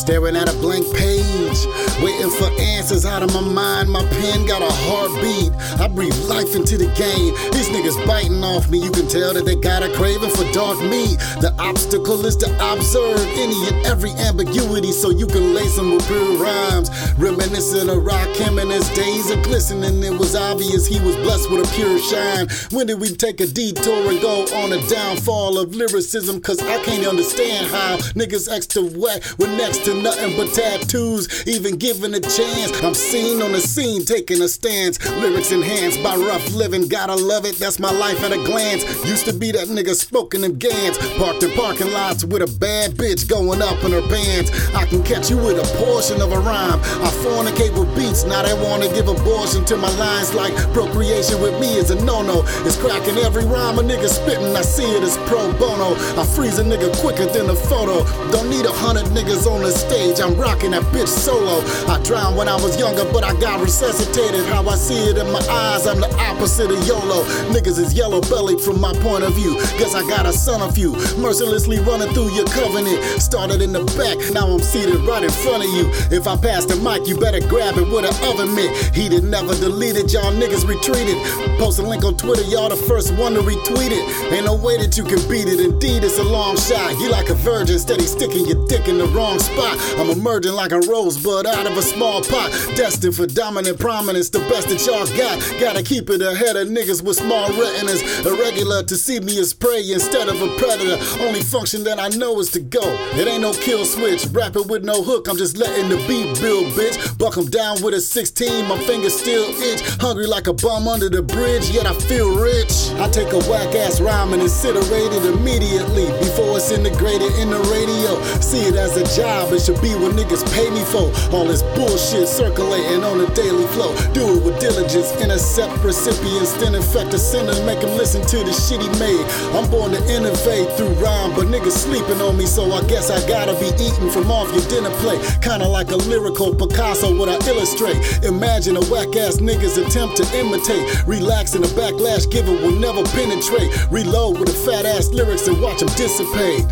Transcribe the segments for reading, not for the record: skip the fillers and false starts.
staring at a blank page, waiting for answers out of my mind. My pen got a heartbeat. I breathe life into the game. These niggas biting off me. You can tell that they got a craving for dark meat. The obstacle is to observe any and every ambiguity so you can lace them with pure rhymes. Reminiscent of Rakim in his days of glistening, it was obvious he was blessed with a pure shine. When did we take a detour and go on a downfall of lyricism? Cause I can't understand how niggas extra wet with next to nothing but tattoos, even given a chance. I'm seen on the scene taking a stance. Lyrics enhanced by rough living, gotta love it, that's my life at a glance. Used to be that nigga spoken in Gans, parked in parking lots with a bad bitch going up in her pants. I can catch you with a portion of a rhyme. I fornicate with beats, now they wanna give abortion to my lines like procreation with me is a no-no. It's cracking every rhyme a nigga spitting, I see it as pro bono. I freeze a nigga quicker than a photo. Don't need 100 niggas on the stage, I'm rocking that bitch solo. I drowned when I was younger, but I got resuscitated. How I see it in my eyes, I'm the opposite of YOLO. Niggas is yellow bellied from my point of view. Guess I got a son of you, mercilessly running through your covenant. Started in the back, now I'm seated right in front of you. If I pass the mic, you better grab it with an oven mitt. Heated, never deleted, y'all niggas retreated. Post a link on Twitter, y'all the first one to retweet it. Ain't no way that you can beat it, indeed it's a long shot. You like a virgin, steady sticking your dick in the wrong spot. I'm emerging like a rosebud out of a small pot, destined for dominant prominence, the best that y'all got. Gotta keep it ahead of niggas with small retinas. Irregular to see me as prey instead of a predator. Only function that I know is to go. It ain't no kill switch, rapping with no hook, I'm just letting the beat build, bitch. Buck 'em down with a 16, my fingers still itch. Hungry like a bum under the bridge, yet I feel rich. I take a whack ass rhyme and incinerate it immediately before it's integrated in the radio. See it as a job, it should be what niggas pay me for. All this bullshit circulating on a daily flow. Do it with diligence, intercept recipients, then infect the sinners, make them listen to the shit he made. I'm born to innovate through rhyme, but niggas sleeping on me, so I guess I gotta be eating from off your dinner plate. Kinda like a lyrical Picasso, what I illustrate. Imagine a whack ass niggas attempt to imitate. Relax and the backlash given will never penetrate. Reload with the fat ass lyrics and watch them dissipate.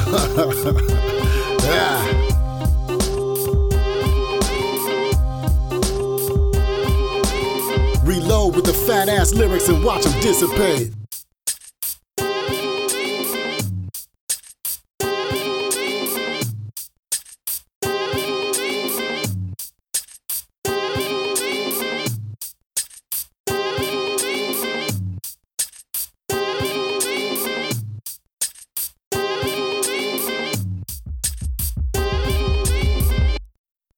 Yeah. Reload with the fat ass lyrics and watch them dissipate.